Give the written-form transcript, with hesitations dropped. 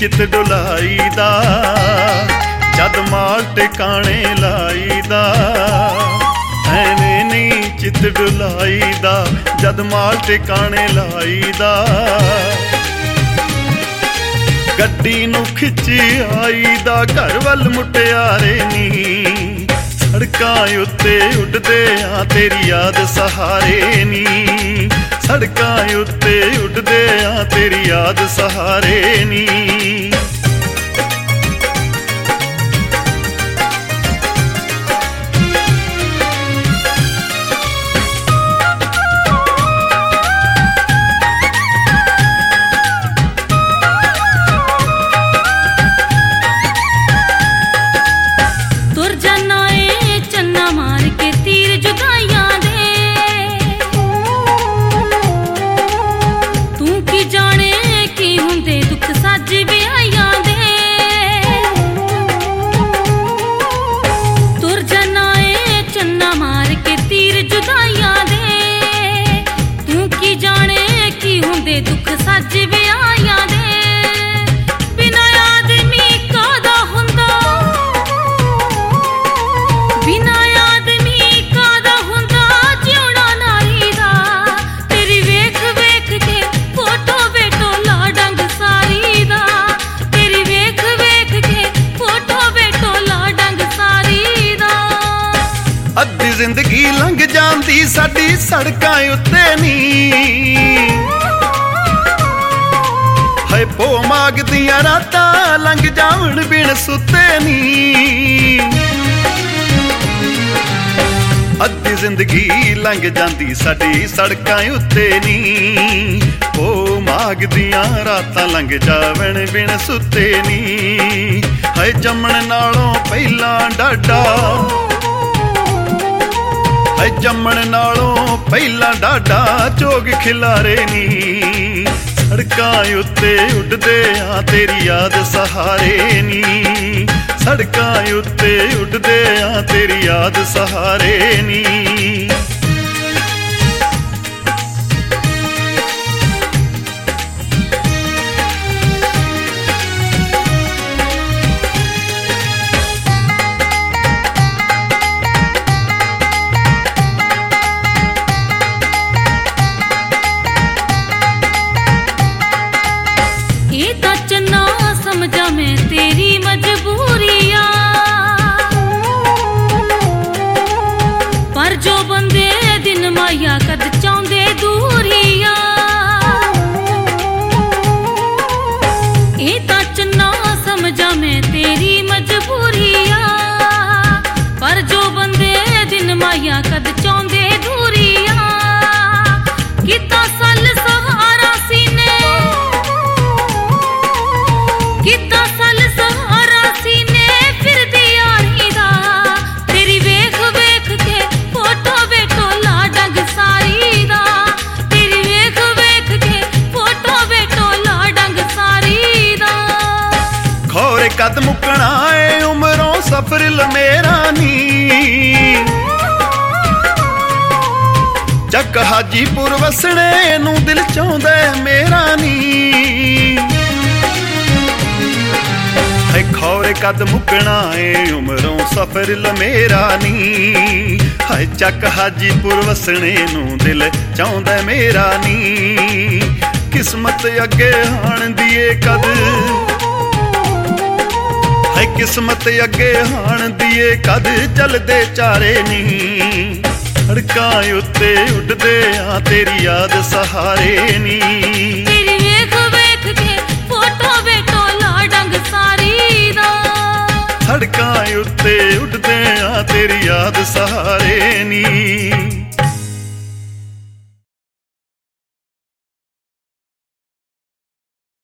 चित डुलाईदा, जद माल टिकाणे लाईदा। एवें नी चित डुलाईदा, जद माल टिकाणे लाईदा। गड्डी नूं खिच्ची आईदा, घर वल मुटियारे नी। सड़कां उत्ते उडदे आ तेरी याद सहारे नी। सड़कां उत्ते उडदे आ तेरी याद सहारे नी। दुख सज विआहियां दे, बिना आदमी कादा हुंदा, बिना आदमी कादा हुंदा जिउणा नारी दा। तेरी वेख वेख के फोटो बेटो ला डंग सारी दा। तेरी वेख वेख के फोटो बेटो ला डंग सारी दा। अद्धी जिंदगी लंघ जांदी साडी सड़कां उत्ते नी। हाय पो मागदियां रातां लंघ जावण बिन सुते नी। अद्धी जिंदगी लंघ जांदी साडी सड़कां उत्ते नी। पो मागदियां रातां लंघ जावण बिन सुते नी। हाय जम्मण नालों पहिलां डाडा, हाय जम्मण नालों पहिलां डाडा चोग खिलारे नी। सड़कां उत्ते उडदे आ तेरी याद सहारे नी। सड़कां उत्ते उडदे आ तेरी याद सहारे नी। समझा मैं तेरी मजबूरियां, पर जो बंदे दिन माया कद चाहुंदे दूरियां। इह तां चन्ना समझा मैं तेरी मजबूरियां, पर जो बंदे दिन माया कद चाहुंदे दूरियां। किता सल सहारा सीने, किता सल सहारा सीने फिरदी यारी दा। तेरी वेख वेख के फोटो बेटो ला डंग सारी दा। तेरी वेख वेख के फोटो बेटो ला डंग सारी दा। खौरे कद मुकना है उमरों सफर मेरा नी। चक हाजीपुर वसने नूं दिल चाहुंदा मेरा नी। खौरे कद मुकना है उमरों सफर मेरा नी। हाय चक हाजीपुर वसने नूं दिल चाहुंदा मेरा नी। किस्मत अगे हाण दिए कद, हाय किस्मत अगे हाण दिए कद चलदे चारे नी। सड़कां उत्ते उडदे आ तेरी याद सहारे नी। तेरी वेख वेख के फोटो बेटो ला डंग सारी दा। सड़कां उत्ते उडदे आ तेरी याद सहारे नी।